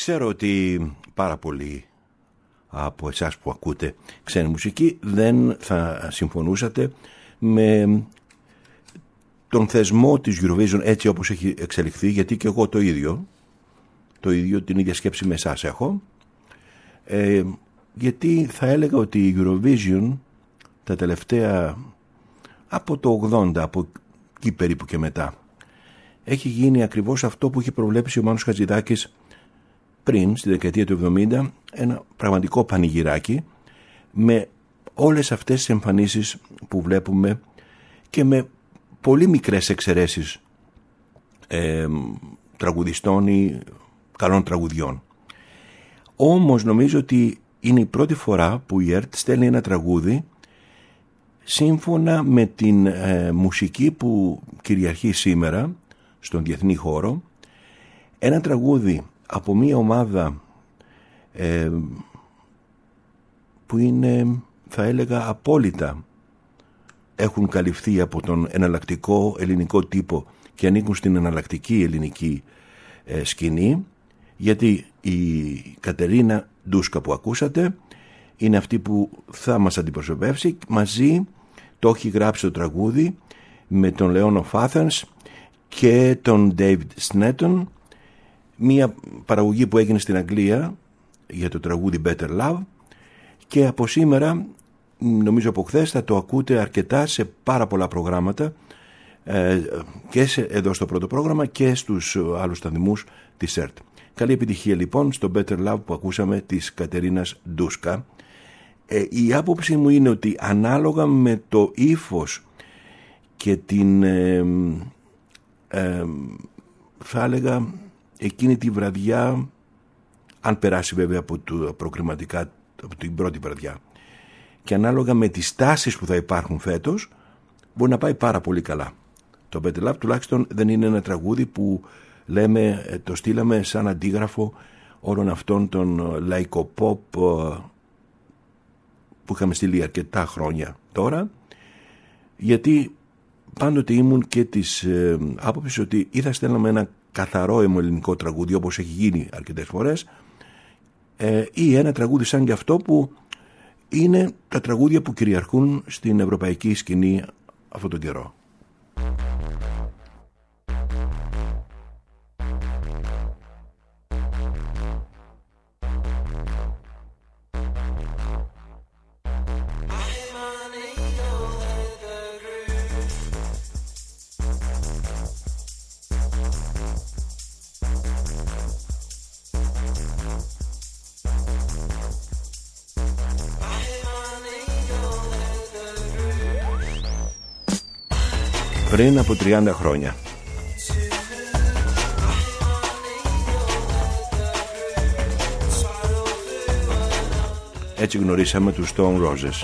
Ξέρω ότι πάρα πολλοί από εσάς που ακούτε ξένη μουσική δεν θα συμφωνούσατε με τον θεσμό της Eurovision έτσι όπως έχει εξελιχθεί, γιατί και εγώ το ίδιο την ίδια σκέψη με εσάς έχω, γιατί θα έλεγα ότι η Eurovision τα τελευταία από το 80, από εκεί περίπου και μετά, έχει γίνει ακριβώς αυτό που είχε προβλέψει ο Μάνος Χατζηδάκης πριν, στη δεκαετία του 70, ένα πραγματικό πανηγυράκι με όλες αυτές τις εμφανίσεις που βλέπουμε και με πολύ μικρές εξαιρέσεις τραγουδιστών ή καλών τραγουδιών. Όμως νομίζω ότι είναι η πρώτη φορά που η ΕΡΤ στέλνει ένα τραγούδι σύμφωνα με την μουσική που κυριαρχεί σήμερα στον διεθνή χώρο, ένα τραγούδι από μια ομάδα που είναι, θα έλεγα, απόλυτα έχουν καλυφθεί από τον εναλλακτικό ελληνικό τύπο και ανήκουν στην εναλλακτική ελληνική σκηνή, γιατί η Κατερίνα Ντούσκα που ακούσατε είναι αυτή που θα μας αντιπροσωπεύσει. Μαζί το έχει γράψει το τραγούδι με τον Leon of Athens και τον David Sneddon, μια παραγωγή που έγινε στην Αγγλία για το τραγούδι Better Love, και από σήμερα, νομίζω από χθες, θα το ακούτε αρκετά σε πάρα πολλά προγράμματα και εδώ στο πρώτο πρόγραμμα και στους άλλους σταθμούς της ΕΡΤ. Καλή επιτυχία λοιπόν στο Better Love που ακούσαμε της Κατερίνας Ντούσκα. Η άποψη μου είναι ότι ανάλογα με το ύφος και την θα έλεγα εκείνη τη βραδιά, αν περάσει βέβαια από το προκριματικά, από την πρώτη βραδιά, και ανάλογα με τις τάσεις που θα υπάρχουν φέτος, μπορεί να πάει πάρα πολύ καλά. Το Better Love τουλάχιστον δεν είναι ένα τραγούδι που λέμε, το στείλαμε σαν αντίγραφο όλων αυτών των λαϊκοπόπ που είχαμε στείλει αρκετά χρόνια τώρα, γιατί πάντοτε ήμουν και της άποψης ότι ή θα στέλναμε ένα καθαρό ελληνικό τραγούδι όπως έχει γίνει αρκετές φορές, ή ένα τραγούδι σαν και αυτό που είναι τα τραγούδια που κυριαρχούν στην ευρωπαϊκή σκηνή αυτόν τον καιρό. Πριν από 30 χρόνια. Έτσι γνωρίσαμε τους Stone Roses.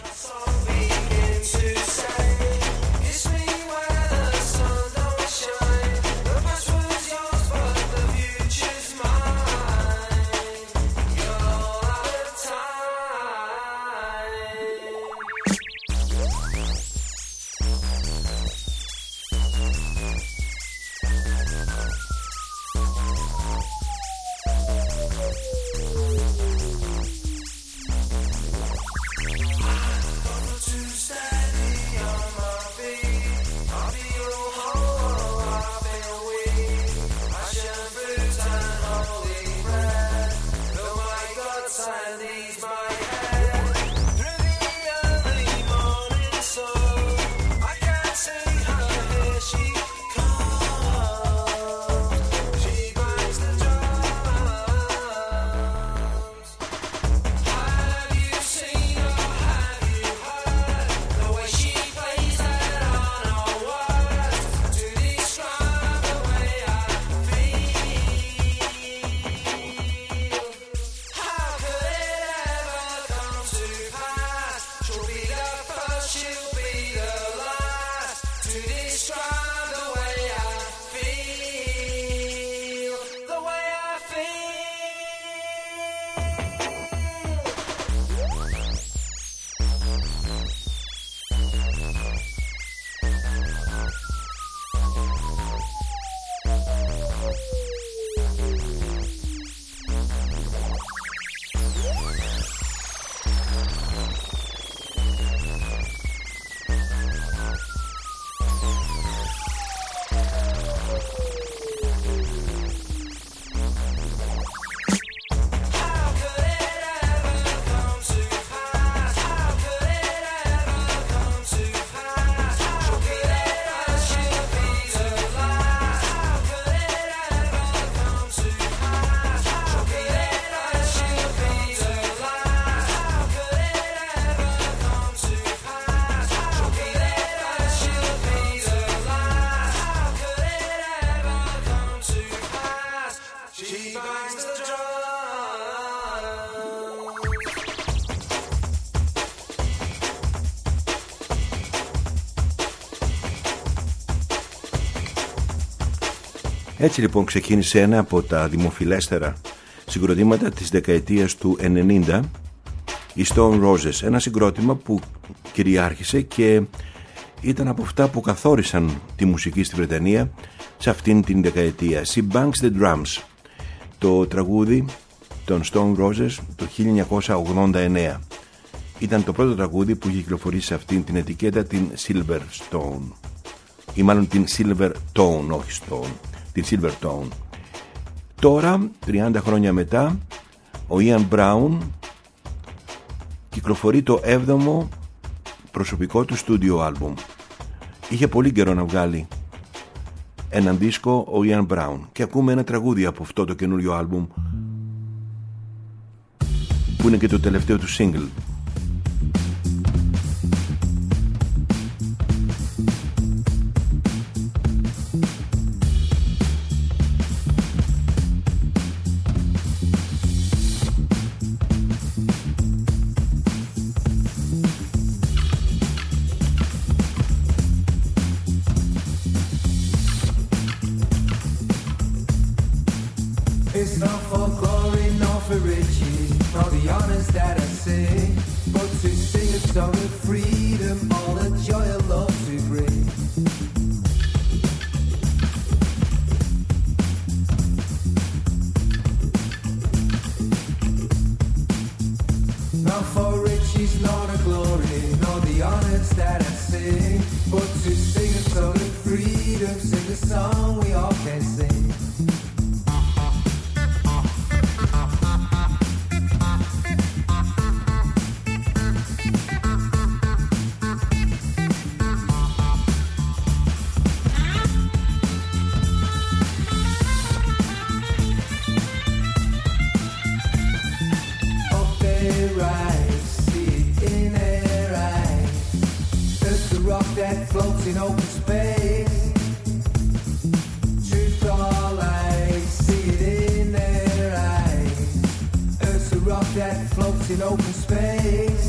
Έτσι λοιπόν ξεκίνησε ένα από τα δημοφιλέστερα συγκροτήματα της δεκαετίας του 90, οι Stone Roses, ένα συγκρότημα που κυριάρχησε και ήταν από αυτά που καθόρισαν τη μουσική στη Βρετανία σε αυτήν την δεκαετία. She Bangs the Drums, το τραγούδι των Stone Roses το 1989. Ήταν το πρώτο τραγούδι που είχε κυκλοφορήσει σε αυτήν την ετικέτα, την Silver Stone, ή μάλλον την Silver Tone, όχι Stone, την Silver Tone. Τώρα, 30 χρόνια μετά, ο Ian Brown κυκλοφορεί το 7ο προσωπικό του στούντιο άλμπουμ. Είχε πολύ καιρό να βγάλει έναν δίσκο ο Ian Brown και ακούμε ένα τραγούδι από αυτό το καινούριο άλμπουμ που είναι και το τελευταίο του single. It's not for glory, nor for riches, nor the honors that I sing, but to sing a song of freedom, all the joy of love to bring. Not for riches, nor the glory, nor the honors that I sing, but to sing a song of freedom, sing a song we all can sing. Floats in open space, truth or lies, see it in their eyes. Earth's a rock that floats in open space.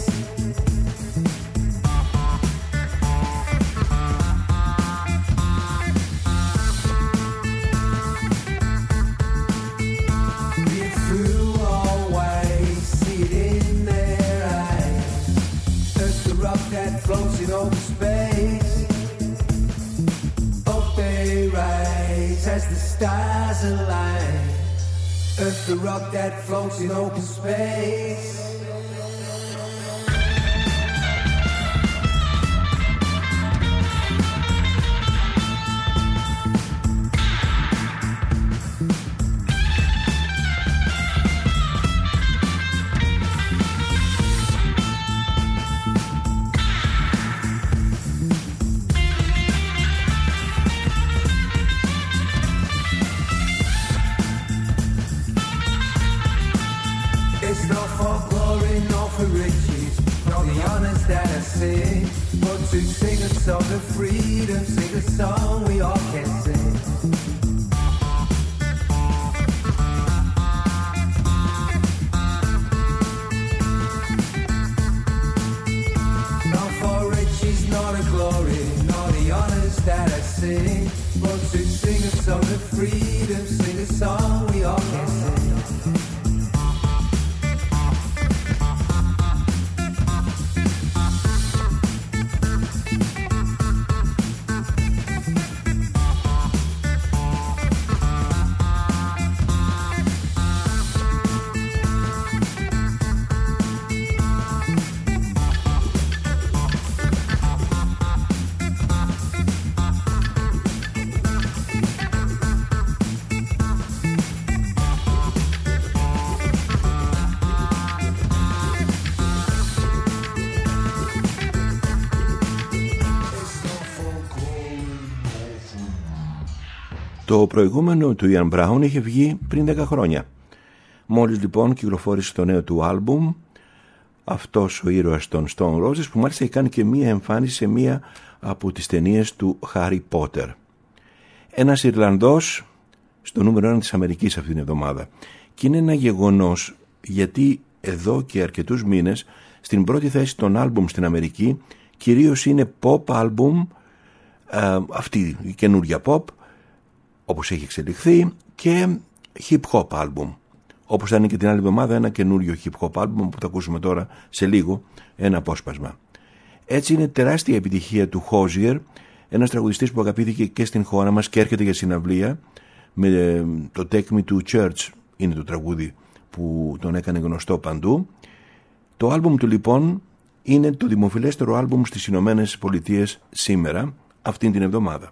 Be it through or wise, see it in their eyes. Earth's a rock that floats in open space. As the stars align, Earth the rock that floats in open space. But to sing a song of freedom, sing a song we all can sing. Not for riches, nor the glory, nor the honors that I sing, but to sing a song of freedom, sing a song we all can sing. Το προηγούμενο του Ian Brown είχε βγει πριν 10 χρόνια. Μόλις λοιπόν κυκλοφόρησε το νέο του άλμπουμ, αυτός ο ήρωας των Stone Roses, που μάλιστα έχει κάνει και μία εμφάνιση σε μία από τις ταινίες του Harry Potter. Ένας Ιρλανδός στο νούμερο 1 της Αμερικής αυτήν την εβδομάδα. Και είναι ένα γεγονός, γιατί εδώ και αρκετούς μήνες στην πρώτη θέση των άλμπουμ στην Αμερική κυρίως είναι pop άλμπουμ, αυτή η καινούρια pop, όπως έχει εξελιχθεί, και hip hop album, όπως θα είναι και την άλλη εβδομάδα ένα καινούριο hip hop album που θα ακούσουμε τώρα σε λίγο ένα απόσπασμα. Έτσι είναι τεράστια επιτυχία του Hozier, ένας τραγουδιστής που αγαπήθηκε και στην χώρα μας και έρχεται για συναυλία με το Take Me to Church, είναι το τραγούδι που τον έκανε γνωστό παντού. Το άλμπουμ του λοιπόν είναι το δημοφιλέστερο άλμπουμ στις Ηνωμένες Πολιτείες σήμερα, αυτήν την εβδομάδα.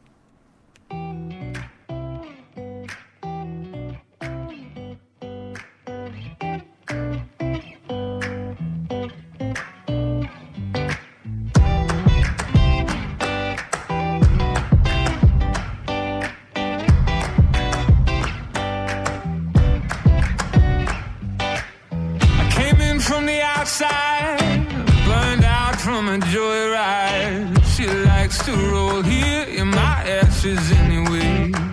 To roll here in my ashes anyway.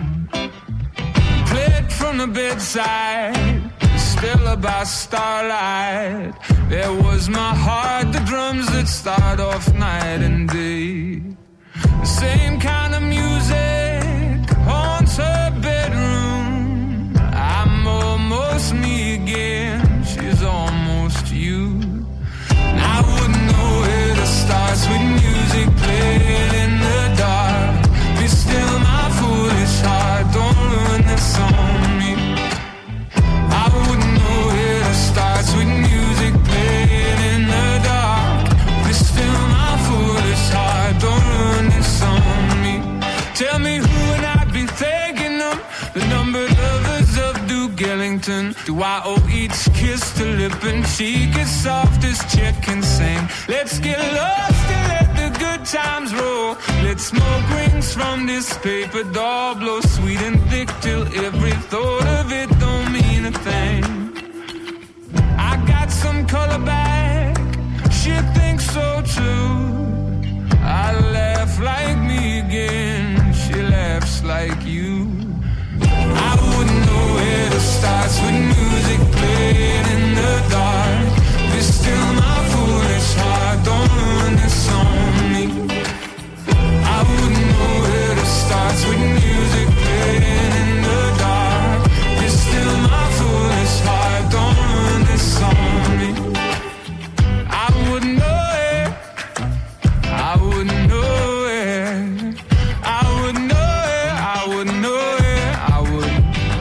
Played from the bedside, still by starlight. There was my heart, the drums that start off night and day. The same kind of music haunts her bedroom. I'm almost me again, she's almost you. And I wouldn't know where to start with music playing in the dark. Be still my foolish heart, don't ruin this on me. I wouldn't know where to start with music playing in the dark. Be still my foolish heart, don't ruin this on me. Tell me who would I be thanking them? The numbered lovers of Duke Ellington. Do I owe each kiss to lip and cheek as soft as Chet can sing? Let's get lost and let the good times roll. Let smoke rings from this paper doll blow sweet and thick till every thought of it don't mean a thing. I got some color back, she thinks so too. I laugh like me again, she laughs like you. I wouldn't know where to start with music playing in the dark. Be still my foolish heart, don't ruin this on me. I wouldn't know where to start with music playing in the dark. Be still my foolish heart, don't ruin this on me. I wouldn't know it, I wouldn't know it, I wouldn't know it, I wouldn't know it, I would.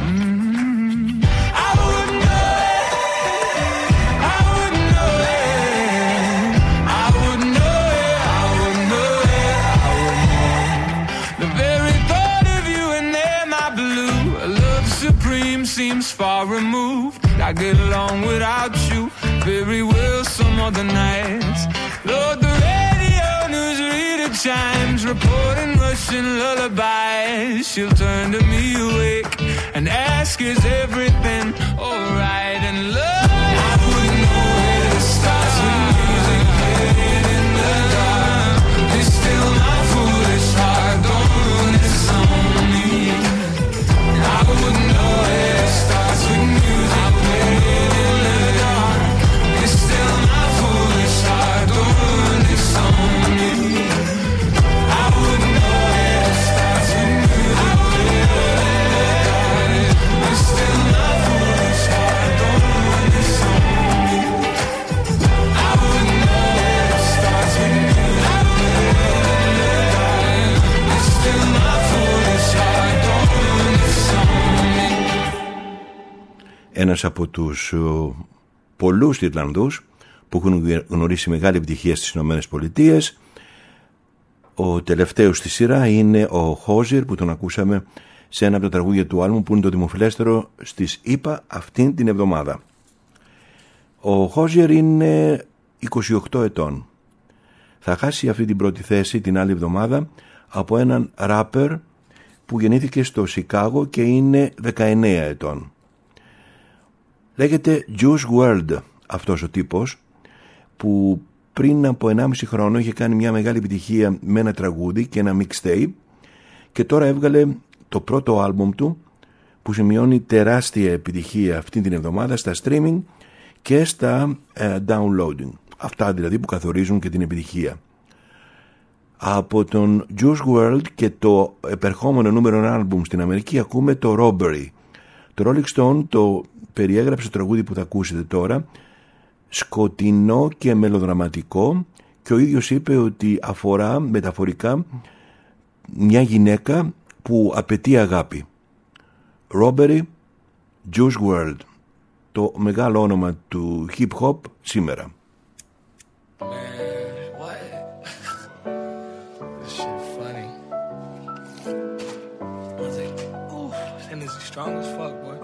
I wouldn't know it, I wouldn't know it, I wouldn't know it, I wouldn't know it, I wouldn't know. The very thought of you and there, my blue, a love supreme seems far removed. I get along without you very well some other nights. Lord, the radio newsreader chimes, reporting Russian lullabies. She'll turn to me awake and ask, is everything alright? And love, I wouldn't know where to start with music playing in the dark. Be still my foolish heart, don't ruin this on me. I wouldn't know where to start with music playing in the dark. Be still my foolish heart, don't ruin this on me. I wouldn't know where to start with music playing in the dark. Be still my foolish heart, don't ruin this on me. I wouldn't know where to start with music playing in the dark. Be still my foolish heart, don't ruin this on me. Ένας από τους πολλούς Ιρλανδούς που έχουν γνωρίσει μεγάλη επιτυχία στις Ηνωμένες Πολιτείες. Ο τελευταίος στη σειρά είναι ο Hozier, που τον ακούσαμε σε ένα από τα τραγούδια του άλμου που είναι το δημοφιλέστερο στις ΗΠΑ αυτήν την εβδομάδα. Ο Hozier είναι 28 ετών. Θα χάσει αυτή την πρώτη θέση την άλλη εβδομάδα από έναν ράπερ που γεννήθηκε στο Σικάγο και είναι 19 ετών. Λέγεται Juice WRLD αυτός ο τύπος, που πριν από 1,5 χρόνο είχε κάνει μια μεγάλη επιτυχία με ένα τραγούδι και ένα mixtape και τώρα έβγαλε το πρώτο άλμπουμ του που σημειώνει τεράστια επιτυχία αυτή την εβδομάδα στα streaming και στα downloading. Αυτά δηλαδή που καθορίζουν και την επιτυχία. Από τον Juice WRLD και το επερχόμενο νούμερο 1 άλμπουμ στην Αμερική ακούμε το Robbery. Το Rolling Stone το περιέγραψε το τραγούδι που θα ακούσετε τώρα, σκοτεινό και μελοδραματικό, και ο ίδιος είπε ότι αφορά μεταφορικά μια γυναίκα που απαιτεί αγάπη. Robbery, Juice WRLD, το μεγάλο όνομα του hip hop σήμερα. Strong as fuck, boy.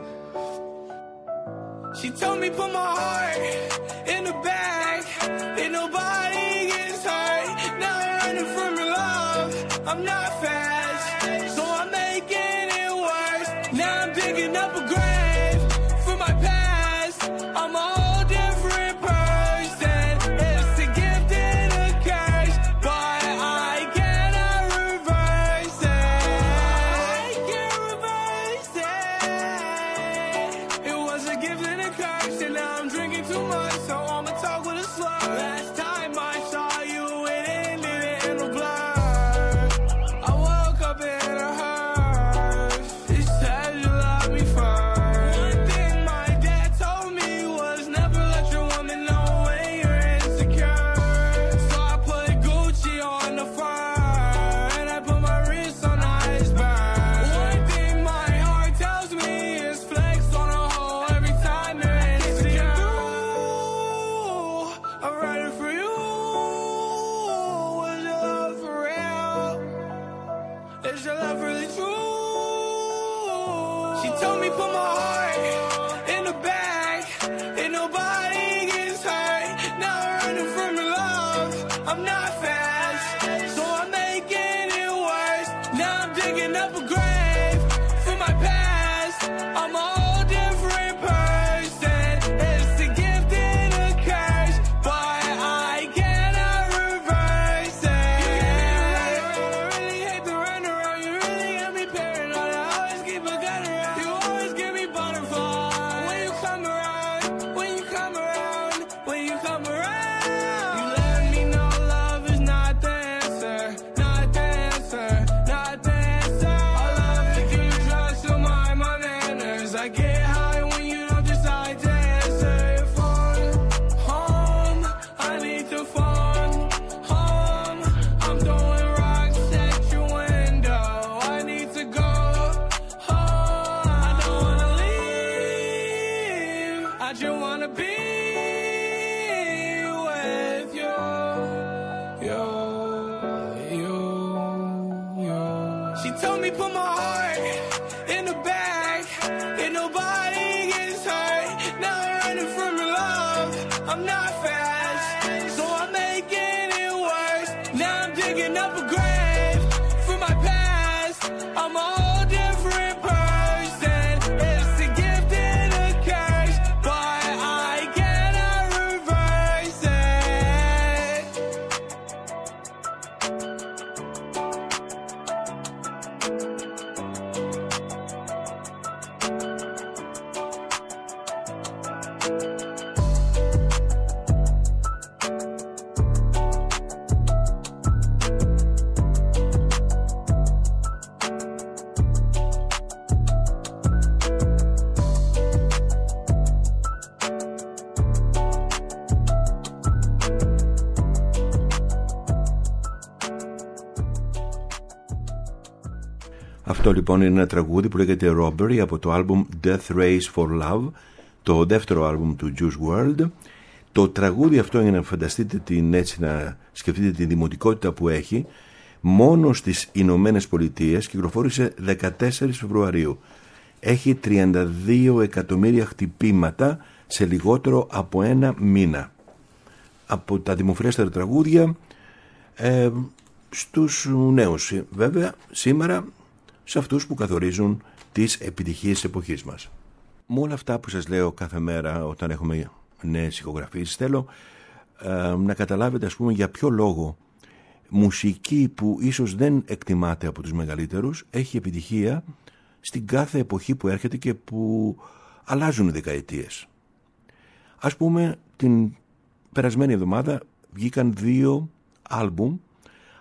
She told me put my heart in the bag, and nobody gets hurt. Now I'm running from your love. I'm not fast, so I'm making it worse. Now I'm digging up a grave for my past. I'm a whole different person. It's a gift and a curse, but I cannot reverse it. I can't reverse it. It was a gift and a curse, and now I'm drinking too much, so I'ma talk with a slur. Last time I saw you, it ended in a blur. I woke up in a hearse. It said you love me first. One thing my dad told me was never let your woman know when you're insecure. So I put Gucci on the fur, and I put my wrist on the iceberg. One thing my heart tells me is flex on a hoe every time you're insecure. I'm ready for you. Was your love for real? Is your love really true? She told me put my heart in the bag, and nobody gets hurt. Now I'm running from your love. I'm not fast, so I'm making it worse. Now I'm digging up a grave for my past. I'm a whole different person. It's a gift and a curse, but I cannot reverse it. I really hate to run around. You really got me paranoid. I always keep a gun around. You always give me butterflies when you come around. When you come around. When you come around. You let me know love is not the answer. Not the answer. Not the answer. I love to give drugs to my manners. I get high when you don't decide to answer your phone. Home, I need to phone. Home, I'm throwing rocks at your window. I need to go home. I don't wanna leave. I just wanna be with you. She told me put my heart in the bag, and nobody gets hurt. Now I'm running from your love. I'm not fast, so I'm making it worse. Now I'm digging up a grave for my past. I'm a whole different person. It's a gift and a curse, but I cannot reverse it. Αυτό λοιπόν είναι ένα τραγούδι που λέγεται Robbery από το άλμπουμ Death Race for Love, το δεύτερο άλμπουμ του Juice WRLD. Το τραγούδι αυτό, για να φανταστείτε την, έτσι να σκεφτείτε τη δημοτικότητα που έχει, μόνο στις Ηνωμένες Πολιτείες κυκλοφόρησε 14 Φεβρουαρίου. Έχει 32 εκατομμύρια χτυπήματα σε λιγότερο από ένα μήνα. Από τα δημοφιλέστερα τραγούδια στους νέους, βέβαια, σήμερα σε αυτούς που καθορίζουν τις επιτυχίες της εποχής μας. Με όλα αυτά που σας λέω κάθε μέρα όταν έχουμε νέες ηχογραφήσεις, θέλω να καταλάβετε, ας πούμε, για ποιο λόγο μουσική που ίσως δεν εκτιμάται από τους μεγαλύτερους έχει επιτυχία στην κάθε εποχή που έρχεται και που αλλάζουν οι δεκαετίες. Ας πούμε, την περασμένη εβδομάδα βγήκαν 2 άλμπουμ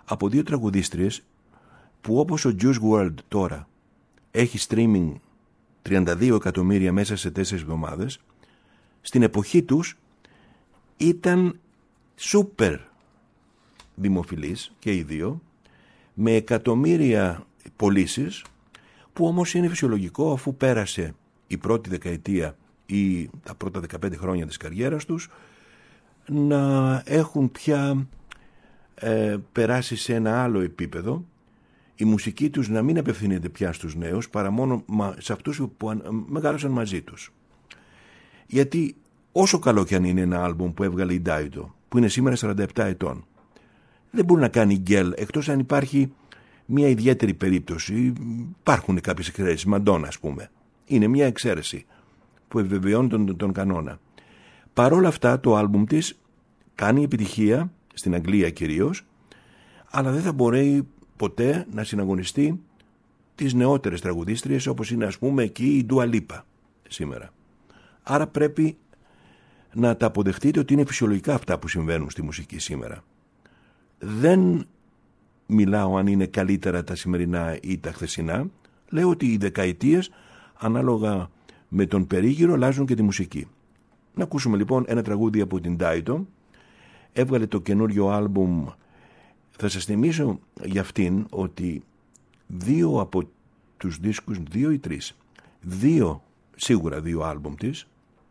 από δύο τραγουδίστριες που, όπως ο Juice WRLD τώρα έχει streaming 32 εκατομμύρια μέσα σε 4 εβδομάδες, στην εποχή τους ήταν σούπερ δημοφιλείς και οι δύο, με εκατομμύρια πωλήσεις, που όμως είναι φυσιολογικό αφού πέρασε η πρώτη δεκαετία ή τα πρώτα 15 χρόνια της καριέρας τους να έχουν πια περάσει σε ένα άλλο επίπεδο, η μουσική τους να μην απευθύνεται πια στους νέους παρά μόνο σε αυτούς που μεγάλωσαν μαζί τους. Γιατί όσο καλό κι αν είναι ένα άλμπουμ που έβγαλε η Dido, που είναι σήμερα 47 ετών, δεν μπορεί να κάνει γκέλ, εκτός αν υπάρχει μια ιδιαίτερη περίπτωση. Υπάρχουν κάποιες εξαιρέσεις, Μαντόνα ας πούμε, είναι μια εξαίρεση που επιβεβαιώνει τον κανόνα. Παρόλα αυτά το άλμπουμ της κάνει επιτυχία στην Αγγλία κυρίως, αλλά δεν θα μπορεί ποτέ να συναγωνιστεί τις νεότερες τραγουδίστριες όπως είναι ας πούμε εκεί η Dua Lipa σήμερα. Άρα πρέπει να τα αποδεχτείτε ότι είναι φυσιολογικά αυτά που συμβαίνουν στη μουσική σήμερα. Δεν μιλάω αν είναι καλύτερα τα σημερινά ή τα χθεσινά, λέω ότι οι δεκαετίες ανάλογα με τον περίγυρο αλλάζουν και τη μουσική. Να ακούσουμε λοιπόν ένα τραγούδι από την Dido. Έβγαλε το καινούριο άλμπουμ. Θα σας θυμίσω για αυτήν ότι 2 από τους δίσκους, 2 ή 3, σίγουρα 2 άλμπουμ της,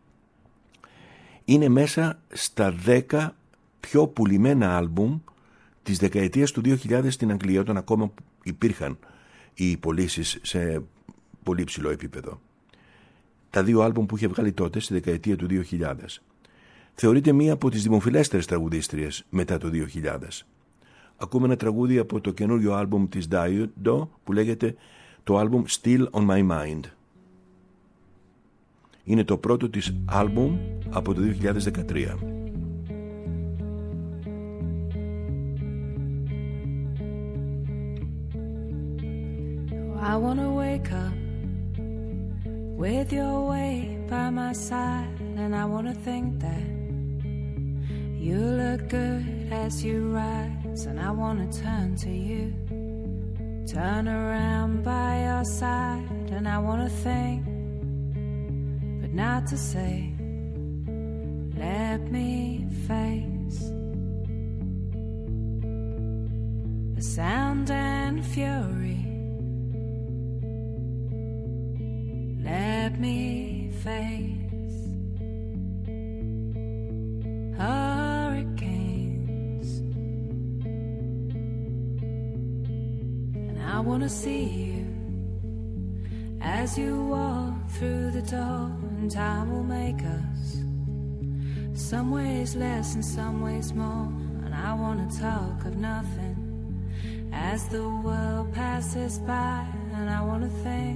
είναι μέσα στα 10 πιο πουλημένα άλμπουμ της δεκαετίας του 2000 στην Αγγλία, όταν ακόμα υπήρχαν οι πωλήσεις σε πολύ ψηλό επίπεδο. Τα 2 άλμπουμ που είχε βγάλει τότε στη δεκαετία του 2000. Θεωρείται μία από τις δημοφιλέστερες τραγουδίστριες μετά το 2000. Ακούμε ένα τραγούδι από το καινούριο άλμπουμ της Dido που λέγεται το άλμπουμ Still on My Mind. Είναι το πρώτο της άλμπουμ από το 2013. I wanna wake up with your weight by my side, and I wanna think that you look good as you rise, and I wanna turn to you, turn around by your side, and I wanna think, but not to say, let me face the sound and fury. Let me face hurricanes, and I wanna see you as you walk through the door, and time will make us some ways less and some ways more, and I wanna talk of nothing as the world passes by, and I wanna think,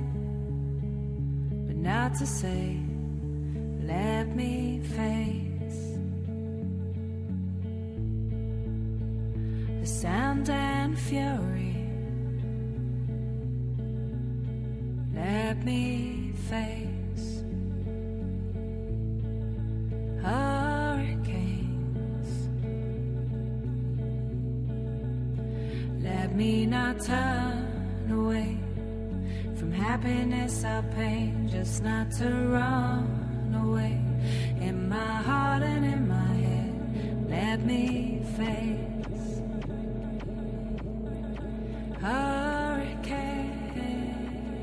not to say, let me face the sound and fury. Let me face hurricanes. Let me not turn away from happiness or pain, just not to run away. In my heart and in my head, let me face hurricane.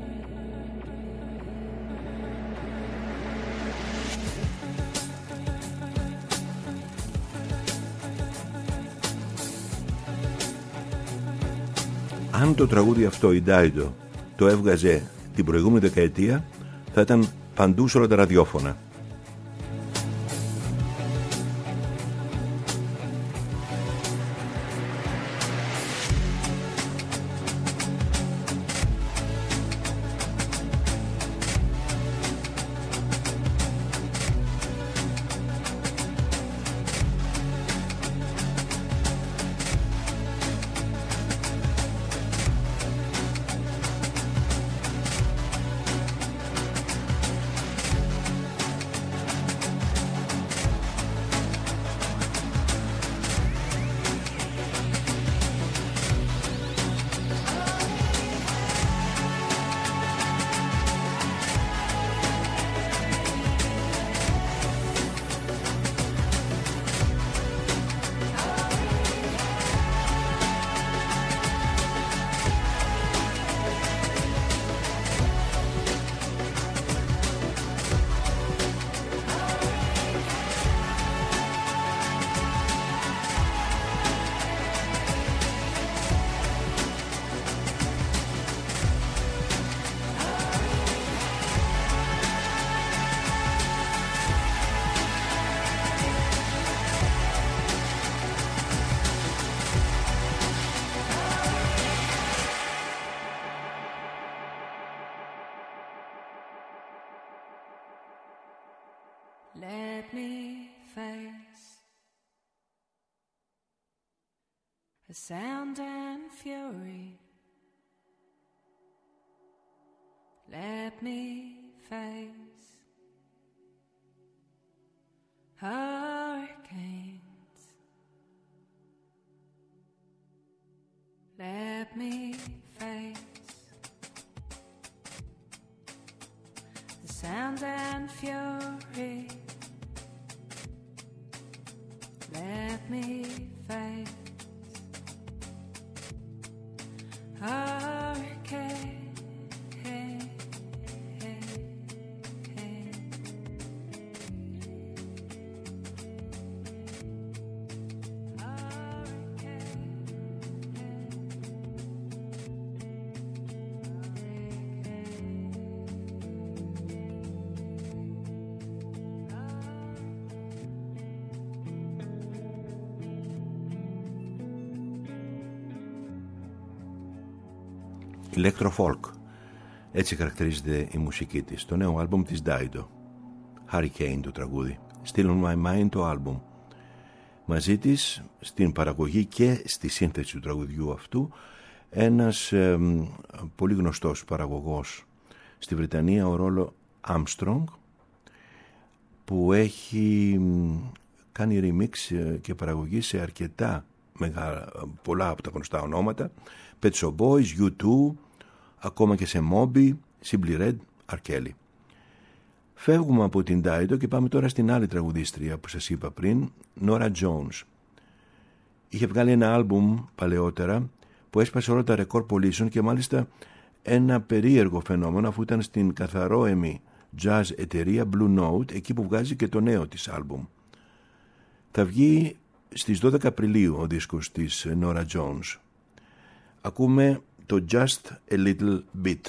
Αν το τραγούδι αυτό η Dido το έβγαζε την προηγούμενη δεκαετία, θα ήταν παντού σε όλα τα ραδιόφωνα. Let me face the sound and fury. Let me face hurricanes. Let me face the sound and fury. Let me face hurricane. Electro folk, έτσι χαρακτηρίζεται η μουσική της. Το νέο άλμπουμ της Dido, Hurricane το τραγούδι, Still on My Mind το άλμπουμ. Μαζί της στην παραγωγή και στη σύνθεση του τραγουδιού αυτού ένας πολύ γνωστός παραγωγός στη Βρετανία, ο Ρόλο Armstrong, που έχει κάνει remix και παραγωγή σε αρκετά πολλά από τα γνωστά ονόματα, Pet Shop Boys, U2, ακόμα και σε Moby, Simply Red, R. Kelly. Φεύγουμε από την Dido και πάμε τώρα στην άλλη τραγουδίστρια που σας είπα πριν, Nora Jones. Είχε βγάλει ένα άλμπουμ παλαιότερα που έσπασε όλα τα ρεκόρ πωλήσεων και μάλιστα ένα περίεργο φαινόμενο, αφού ήταν στην καθαρόαιμη jazz εταιρεία Blue Note, εκεί που βγάζει και το νέο της άλμπουμ. Θα βγει στις 12 Απριλίου ο δίσκος της Nora Jones. Ακούμε το Just a Little Bit.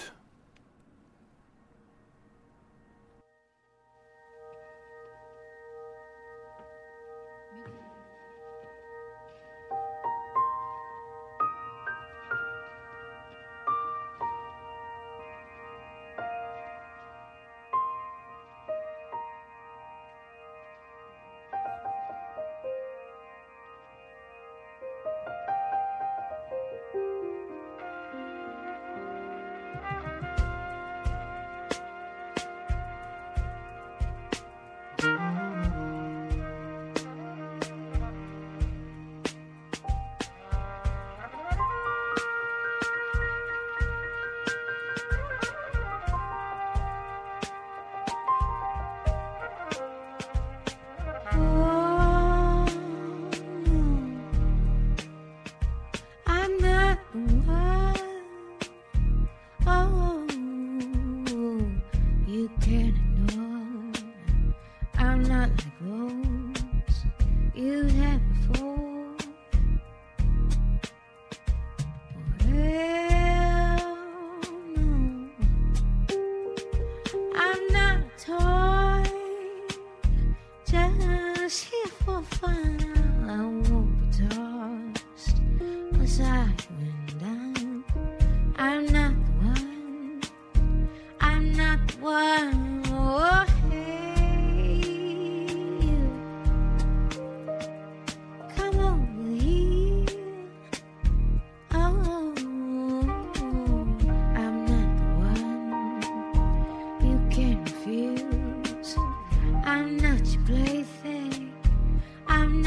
I'm not your plaything. I'm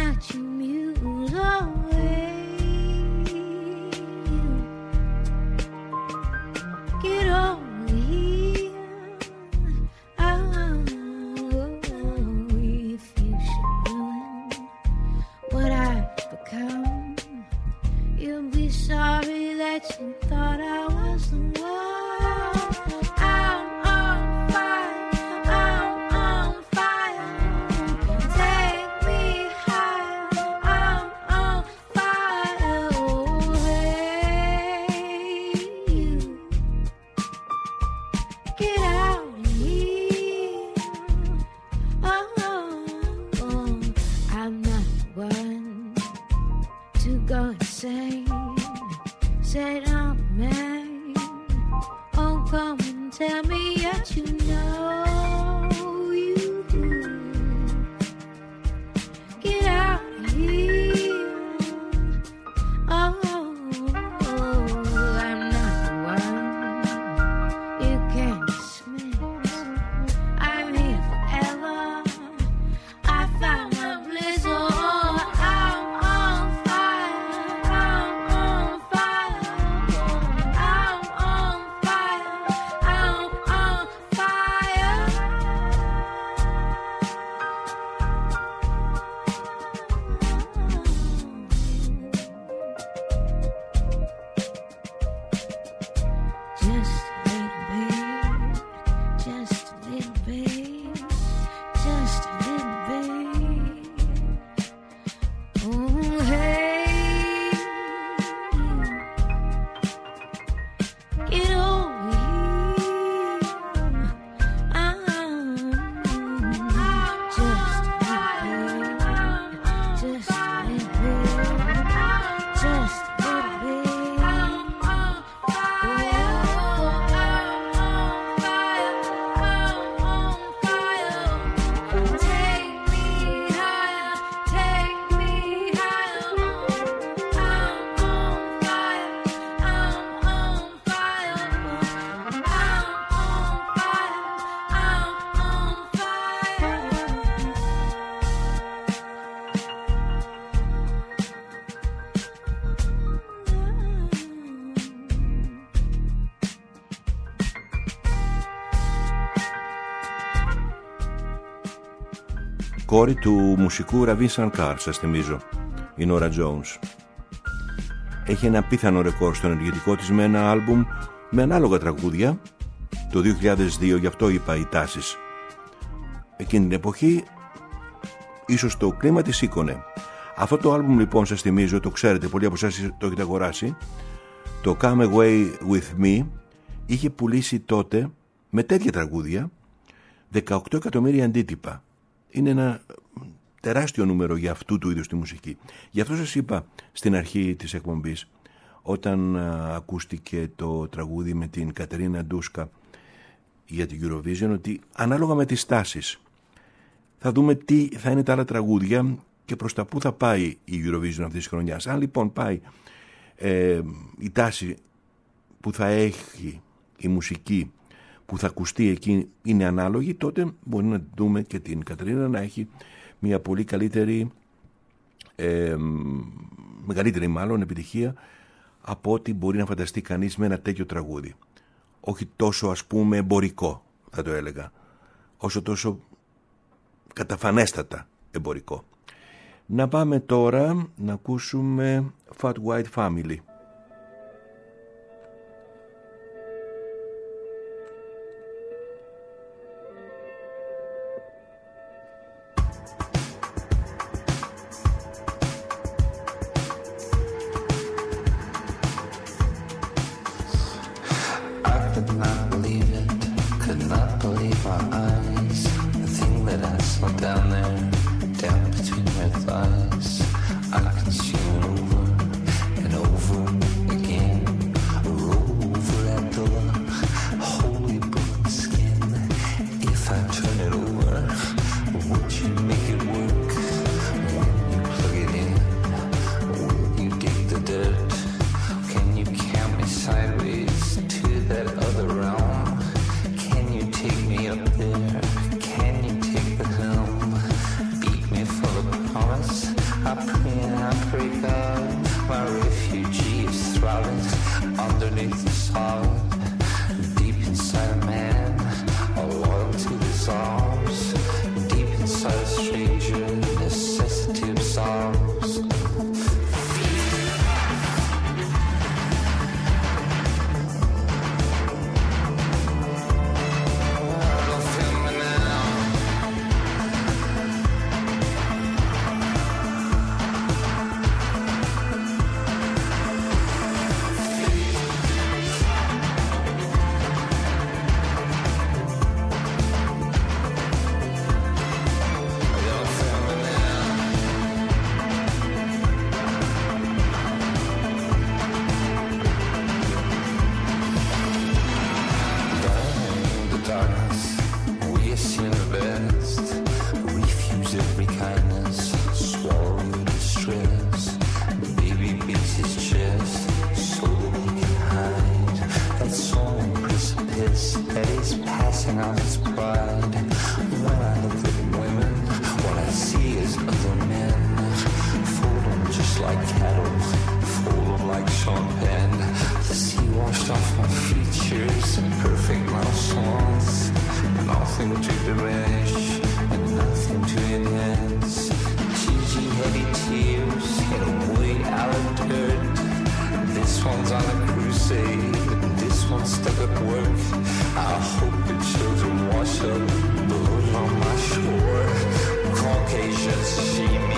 κόρη του μουσικού Ραβίν Σανκάρ, σας θυμίζω, η Νόρα Τζόουνς. Έχει ένα απίθανο ρεκόρ στο ενεργητικό της με ένα άλμπουμ με ανάλογα τραγούδια το 2002, γι' αυτό είπα οι τάσεις. Εκείνη την εποχή ίσως το κλίμα της σήκωνε. Αυτό το άλμπουμ λοιπόν, σας θυμίζω, το ξέρετε, πολλοί από εσάς το έχετε αγοράσει, το Come Away With Me, είχε πουλήσει τότε με τέτοια τραγούδια 18 εκατομμύρια αντίτυπα. Είναι ένα τεράστιο νούμερο για αυτού του είδους τη μουσική. Γι' αυτό σας είπα στην αρχή της εκπομπής, όταν ακούστηκε το τραγούδι με την Κατερίνα Ντούσκα για την Eurovision, ότι ανάλογα με τις τάσεις θα δούμε τι θα είναι τα άλλα τραγούδια και προς τα που θα πάει η Eurovision αυτής της χρονιάς. Αν λοιπόν πάει η τάση που θα έχει η μουσική που θα ακουστεί εκεί είναι ανάλογη, τότε μπορεί να δούμε και την Κατερίνα να έχει μια πολύ καλύτερη, μεγαλύτερη μάλλον επιτυχία από ό,τι μπορεί να φανταστεί κανείς με ένα τέτοιο τραγούδι. Όχι τόσο, ας πούμε, εμπορικό θα το έλεγα, όσο τόσο καταφανέστατα εμπορικό. Να πάμε τώρα να ακούσουμε Fat White Family. Wash up, blood on my shore. Caucasians see me.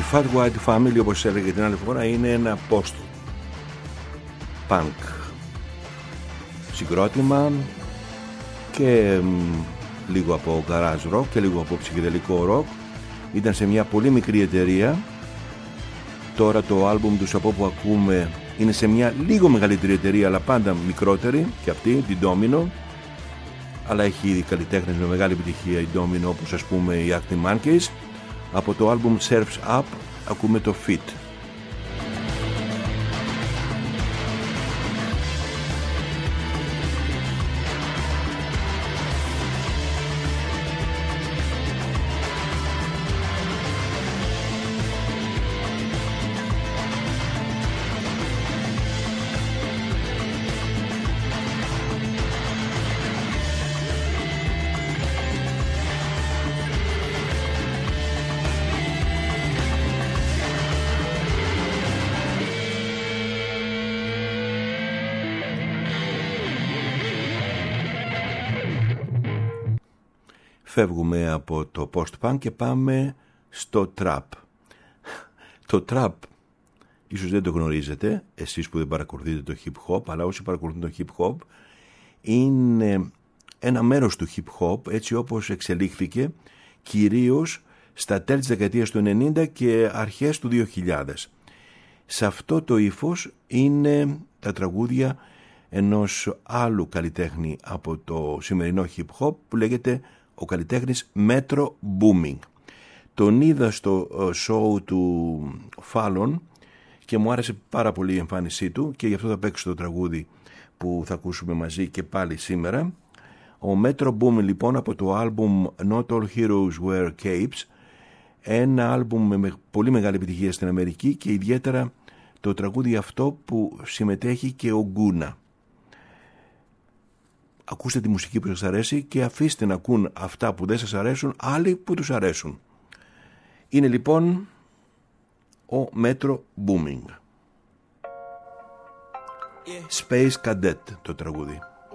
Fat White Family, όπως έλεγε την άλλη φορά, είναι ένα post-punk συγκρότημα και λίγο από garage rock και λίγο από ψυχεδελικό rock. Ήταν σε μια πολύ μικρή εταιρεία. Τώρα το άλμπουμ τους από όπου ακούμε είναι σε μια λίγο μεγαλύτερη εταιρεία, αλλά πάντα μικρότερη και αυτή, την Domino. Αλλά έχει ήδη καλλιτέχνες με μεγάλη επιτυχία η Domino, όπως ας πούμε οι Arctic Monkeys. Από το άλμπουμ Surf's Up ακούμε το Fit. Φεύγουμε από το post-punk και πάμε στο trap. Το trap, ίσως δεν το γνωρίζετε εσείς που δεν παρακολουθείτε το hip-hop, αλλά όσοι παρακολουθούν το hip-hop, είναι ένα μέρος του hip-hop έτσι όπως εξελίχθηκε κυρίως στα τέλη της δεκαετίας του 90 και αρχές του 2000. Σε αυτό το ύφος είναι τα τραγούδια ενός άλλου καλλιτέχνη από το σημερινό hip-hop που λέγεται ο καλλιτέχνης Metro Booming. Τον είδα στο show του Fallon και μου άρεσε πάρα πολύ η εμφάνισή του και γι' αυτό θα παίξω το τραγούδι που θα ακούσουμε μαζί και πάλι σήμερα. Ο Metro Booming λοιπόν από το άλμπουμ Not All Heroes Wear Capes, ένα άλμπουμ με πολύ μεγάλη επιτυχία στην Αμερική και ιδιαίτερα το τραγούδι αυτό που συμμετέχει και ο Γκούνα. Ακούστε τη μουσική που σας αρέσει και αφήστε να ακούν αυτά που δεν σας αρέσουν άλλοι που τους αρέσουν. Είναι λοιπόν ο Metro Booming. Space Cadet το τραγούδι.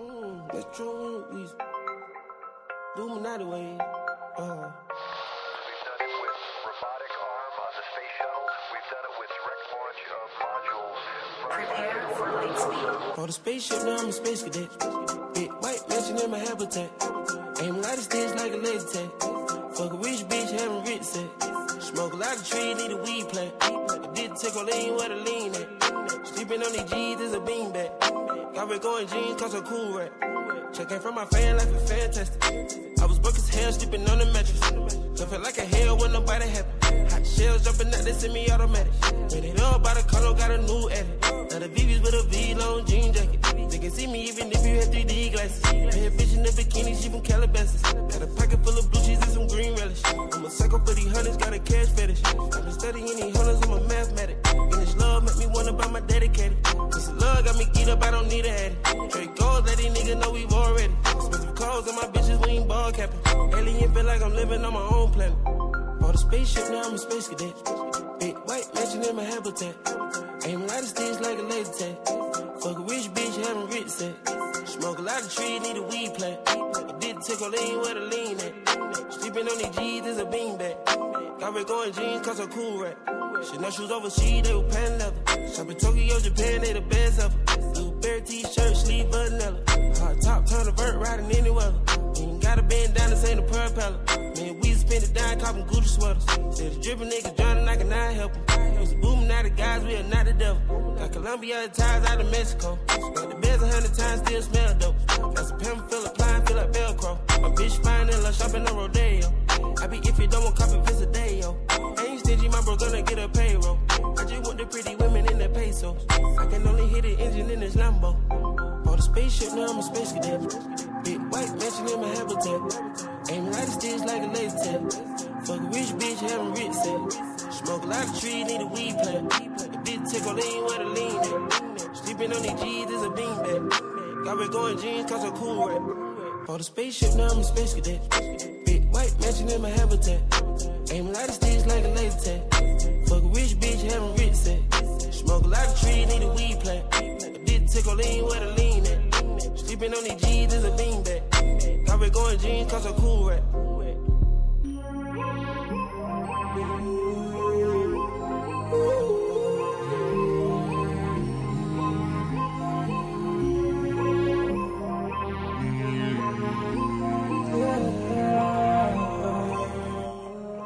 On the spaceship, now I'm a space cadet. Big white mansion in my habitat. Aim light of sticks like a laser tag. Fuck a rich bitch, having rich set. Smoke a lot of trees, need a weed plant. I did take a lean where the lean at. Sleeping on these G's is a beanbag. Got red going jeans, cause I'm cool rap. Checking from my fan life is fantastic. I was broke as hell, sleeping on the mattress. So feel like a hell when nobody happy. Hot shells jumping out, they send me automatic. When it all by the color, got a new edit. Now the VV's with a V-long jean jacket. They can see me even if you had 3D glasses. Bad bitch in the bikini, she from Calabasas. Got a pocket full of blue cheese and some green relish. I'm a psycho for these hunters, got a cash fetish. I've been studying these hunters, I'm a mathematic. And this love make me wanna buy my dedicated. This love got me geeked up, I don't need a addy. Trade gold, let these niggas know we've already. Expensive clothes and my bitches, we ain't ball capping. Alien feel like I'm living on my own planet. Bought a spaceship, now I'm a space cadet. Big white mansion in my habitat. Aim a lot of sticks like a laser tag. Fuck a rich bitch, having rich set. Smoke a lot of trees, need a weed plant. I did take a lean where the lean at. Sleeping on these G's is a beanbag. Got red going jeans, cause I'm cool rap. Shit, no shoes overseas, they were pan leather. Shop in Tokyo, Japan, they the best ever. Blueberry t-shirt, sleeve vanilla. Hot top, turn a vert, riding any weather. Ain't got a band down, this ain't a propeller. Man, we spend it down, copping Gucci sweaters. Said the drippin' niggas drowning, I cannot help them. Used to boom, now the guys, we are not the devil. Got Colombia ties out of Mexico. Got the beds 100 times, still smell dope. Got some pimp, feel applying, feel like Velcro. My bitch fine and love shopping on Rodeo. I be if you don't want copy, visit day, yo. I ain't stingy, my bro gonna get a payroll. I just want the pretty women in the pesos. I can only hit the engine in this Lambo. Bought a spaceship, now I'm a space cadet. Big white mansion in my habitat. Aim light of sticks like a laser tag. Fuck a rich bitch, having rich set. Smoke a lot of trees, need a weed plant. A bitch take a lean where the lean at. Sleeping on these G's is a beanbag. Got red going jeans, cause I'm cool rap. Bought a spaceship, now I'm a space cadet. Big white mansion in my habitat. Aim a lot of sticks like a laser tag. Fuck a rich bitch, having rich set. Smoke a lot of trees, need a weed plant. A bitch take a lean where the lean at. Sleeping on these G's is a beanbag. Got red going jeans, cause I'm cool rap.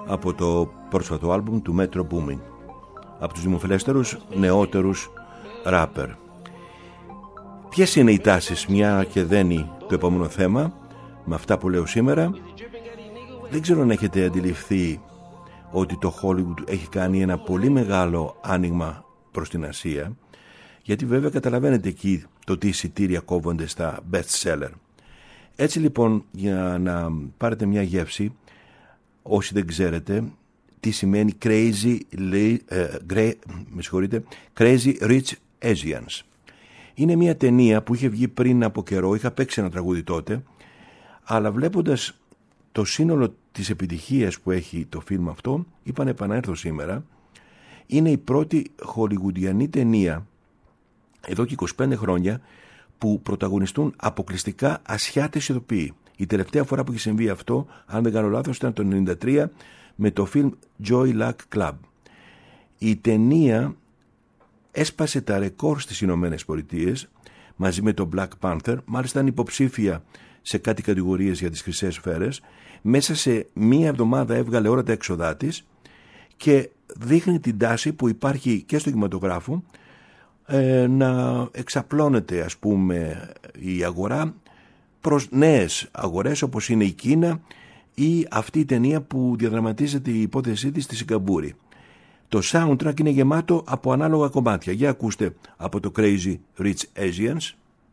από το πρόσφατο άλμπουμ του Metro Boomin, από τους δημοφιλέστερους νεότερους ράπερ. Ποιες είναι οι τάσεις, μια και δένει το επόμενο θέμα με αυτά που λέω σήμερα? Δεν ξέρω αν έχετε αντιληφθεί ότι το Hollywood έχει κάνει ένα πολύ μεγάλο άνοιγμα προς την Ασία, γιατί βέβαια καταλαβαίνετε εκεί το τι εισιτήρια κόβονται στα best seller. Έτσι λοιπόν, για να πάρετε μια γεύση, όσοι δεν ξέρετε τι σημαίνει Crazy Rich Asians, είναι μια ταινία που είχε βγει πριν από καιρό, είχα παίξει ένα τραγούδι τότε, αλλά βλέποντας το σύνολο της επιτυχίας που έχει το φιλμ αυτό, είπα να επανέλθω σήμερα. Είναι η πρώτη χολιγουντιανή ταινία εδώ και 25 χρόνια που πρωταγωνιστούν αποκλειστικά Ασιάτες ηθοποιοί. Η τελευταία φορά που είχε συμβεί αυτό, αν δεν κάνω λάθος, ήταν το 1993 με το φιλμ Joy Luck Club. Η ταινία έσπασε τα ρεκόρ στις Ηνωμένες Πολιτείες μαζί με το Black Panther, μάλιστα είναι υποψήφια σε κάτι κατηγορίες για τις χρυσές σφαίρες. Μέσα σε μία εβδομάδα έβγαλε όλα τα έξοδά της και δείχνει την τάση που υπάρχει και στο κινηματογράφο να εξαπλώνεται, ας πούμε, η αγορά προς νέες αγορές όπως είναι η Κίνα ή αυτή η ταινία που διαδραματίζεται η υπόθεσή της στη Σιγκαπούρη. Το soundtrack είναι γεμάτο από ανάλογα κομμάτια. Για ακούστε από το Crazy Rich Asians.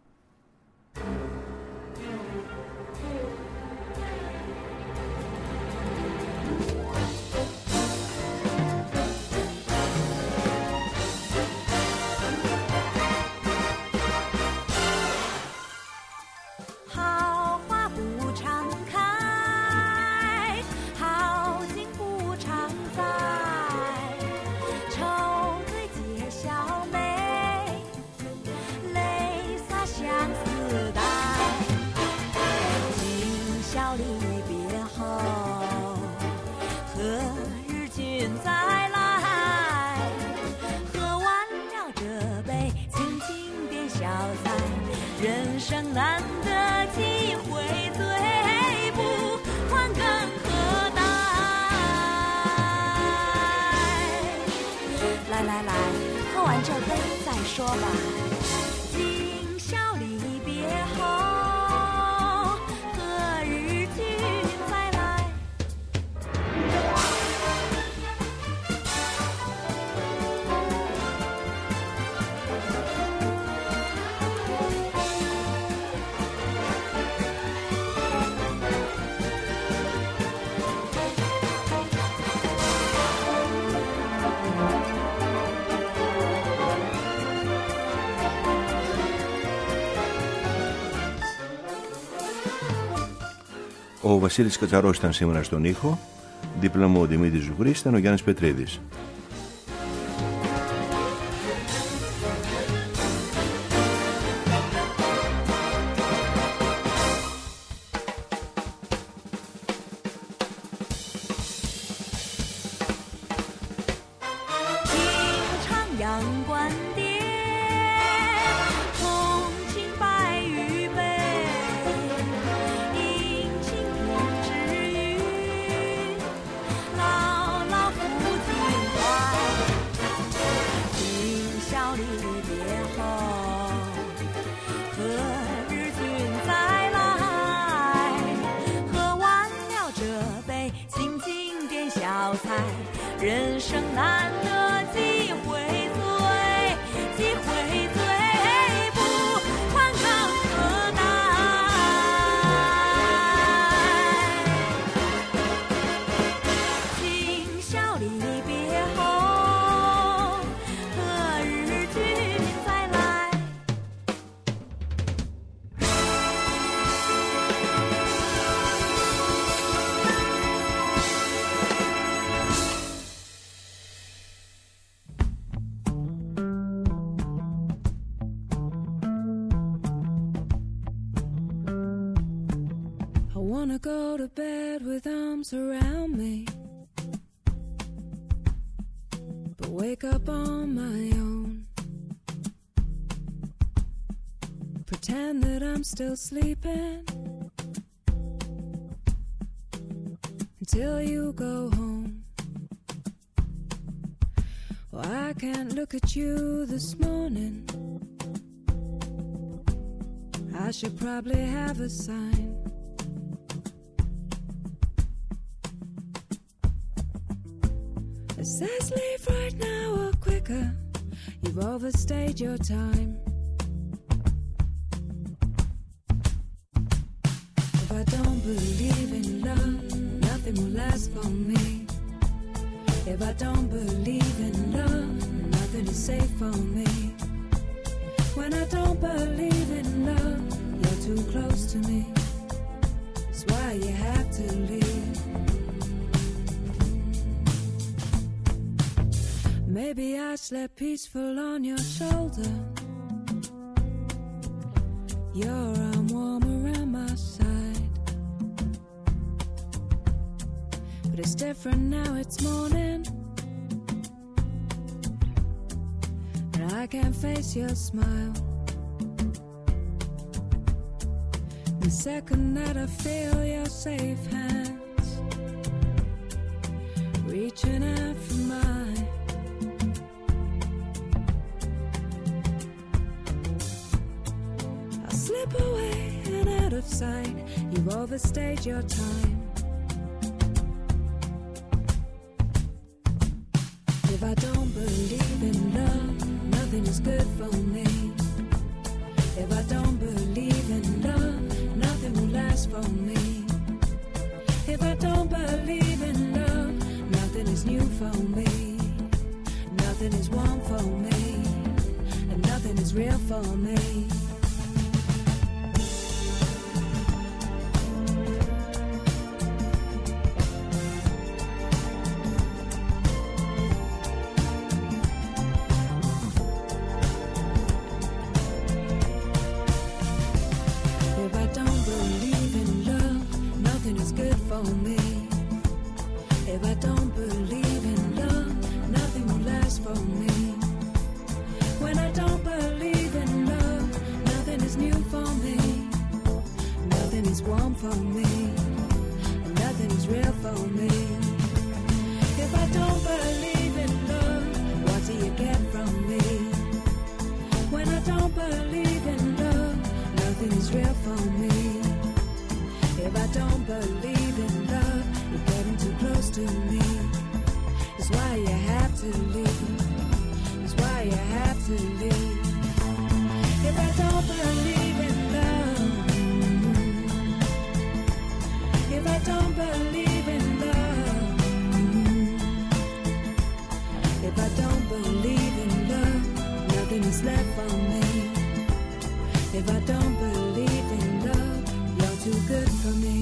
Ο Βασίλης Κατσαρός ήταν σήμερα στον ήχο, δίπλα μου ο Δημήτρης Ζουγρής, ήταν ο Γιάννης Πετρίδης. Go to bed with arms around me, but wake up on my own. Pretend that I'm still sleeping and till you go home. Well, I can't look at you this morning. I should probably have a sign. It says leave right now or quicker. You've overstayed your time. If I don't believe in love, nothing will last for me. If I don't believe in love, nothing is safe for me. When I don't believe in love, you're too close to me. That's why you have to leave. Maybe I slept peaceful on your shoulder. Your arm warm around my side. But it's different now, it's morning. And I can't face your smile. The second that I feel your safe hands reaching out for mine, I'll slip away and out of sight. You've overstayed your time. If I don't believe in love, nothing is good for me. If I don't believe in love, nothing will last for me. If I don't believe in love, nothing is new for me. Nothing is warm for me, and nothing is real for me. If I don't believe in love, nothing will last for me. When I don't believe in love, nothing is new for me. Nothing is warm for me, and nothing is real for me. If I don't believe in love, what do you get from me? When I don't believe in love, nothing is real for me. If I don't believe in love, you're getting too close to me. That's why you have to leave. That's why you have to leave. If I don't believe in love, if I don't believe in love, if I don't believe in love, nothing is left for me. If I don't believe in love, you're too good for me.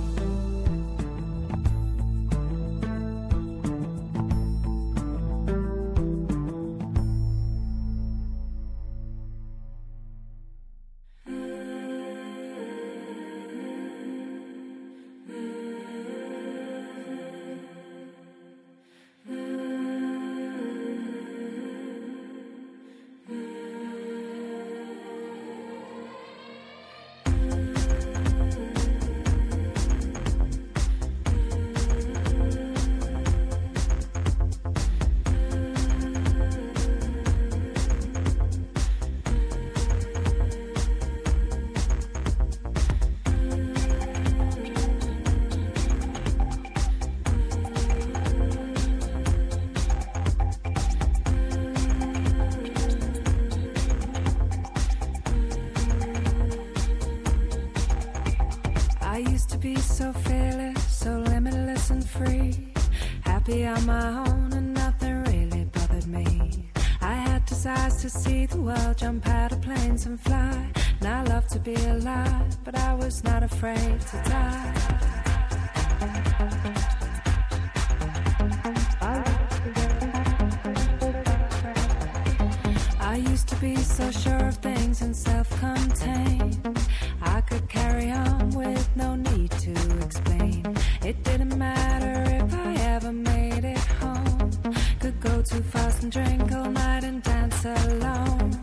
So fearless, so limitless and free. Happy on my own and nothing really bothered me. I had desires to see the world, jump out of planes and fly. And I love to be alive, but I was not afraid to die. I used to be so sure of things and self-contained. I could carry on with no need to explain. It didn't matter if I ever made it home. Could go too fast and drink all night and dance alone.